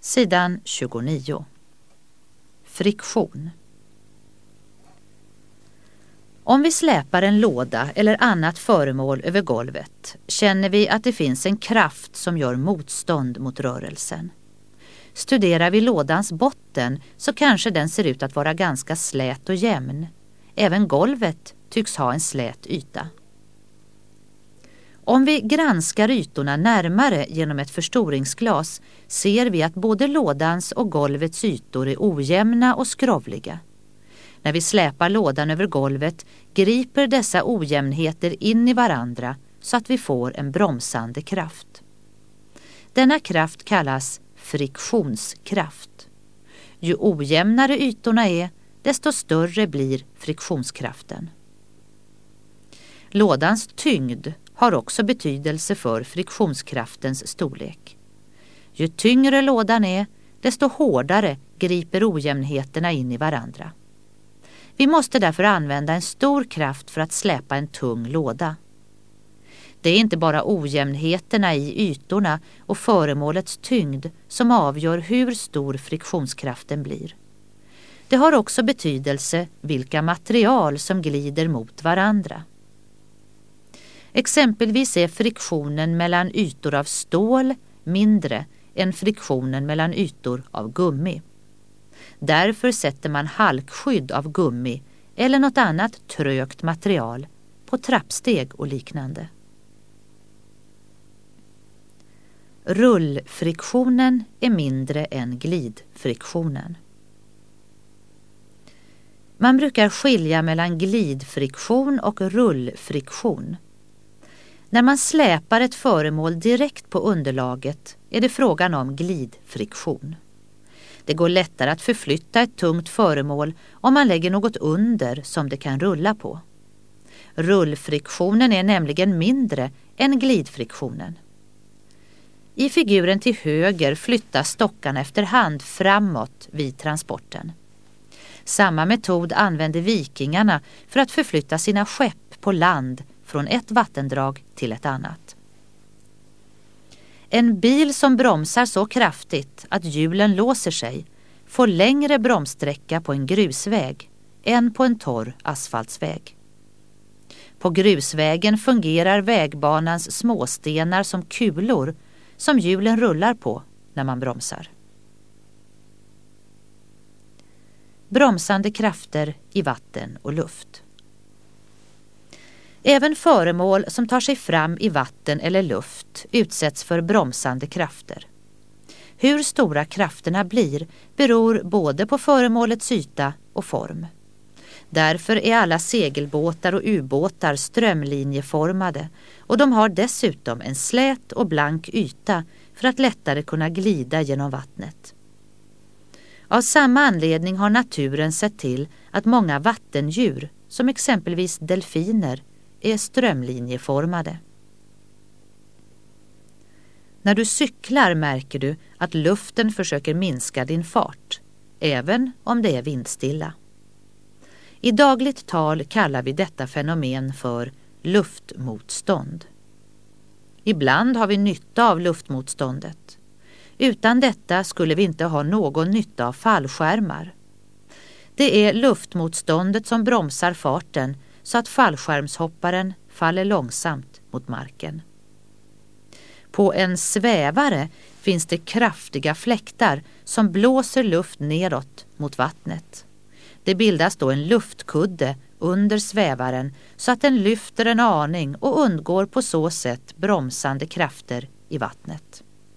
Sidan 29. Friktion. Om vi släpar en låda eller annat föremål över golvet känner vi att det finns en kraft som gör motstånd mot rörelsen. Studerar vi lådans botten så kanske den ser ut att vara ganska slät och jämn. Även golvet tycks ha en slät yta. Om vi granskar ytorna närmare genom ett förstoringsglas ser vi att både lådans och golvets ytor är ojämna och skrovliga. När vi släpar lådan över golvet griper dessa ojämnheter in i varandra så att vi får en bromsande kraft. Denna kraft kallas friktionskraft. Ju ojämnare ytorna är, desto större blir friktionskraften. Lådans tyngd har också betydelse för friktionskraftens storlek. Ju tyngre lådan är, desto hårdare griper ojämnheterna in i varandra. Vi måste därför använda en stor kraft för att släpa en tung låda. Det är inte bara ojämnheterna i ytorna och föremålets tyngd som avgör hur stor friktionskraften blir. Det har också betydelse vilka material som glider mot varandra. Exempelvis är friktionen mellan ytor av stål mindre än friktionen mellan ytor av gummi. Därför sätter man halkskydd av gummi eller något annat trögt material på trappsteg och liknande. Rullfriktionen är mindre än glidfriktionen. Man brukar skilja mellan glidfriktion och rullfriktion. När man släpar ett föremål direkt på underlaget är det frågan om glidfriktion. Det går lättare att förflytta ett tungt föremål om man lägger något under som det kan rulla på. Rullfriktionen är nämligen mindre än glidfriktionen. I figuren till höger flyttas stockarna efterhand framåt vid transporten. Samma metod använde vikingarna för att förflytta sina skepp på land från ett vattendrag till ett annat. En bil som bromsar så kraftigt att hjulen låser sig får längre bromssträcka på en grusväg än på en torr asfaltsväg. På grusvägen fungerar vägbanans småstenar som kulor som hjulen rullar på när man bromsar. Bromsande krafter i vatten och luft. Även föremål som tar sig fram i vatten eller luft utsätts för bromsande krafter. Hur stora krafterna blir beror både på föremålets yta och form. Därför är alla segelbåtar och ubåtar strömlinjeformade och de har dessutom en slät och blank yta för att lättare kunna glida genom vattnet. Av samma anledning har naturen sett till att många vattendjur, som exempelvis delfiner, är strömlinjeformade. När du cyklar märker du att luften försöker minska din fart, även om det är vindstilla. I dagligt tal kallar vi detta fenomen för luftmotstånd. Ibland har vi nytta av luftmotståndet. Utan detta skulle vi inte ha någon nytta av fallskärmar. Det är luftmotståndet som bromsar farten så att fallskärmshopparen faller långsamt mot marken. På en svävare finns det kraftiga fläktar som blåser luft nedåt mot vattnet. Det bildas då en luftkudde under svävaren så att den lyfter en aning och undgår på så sätt bromsande krafter i vattnet.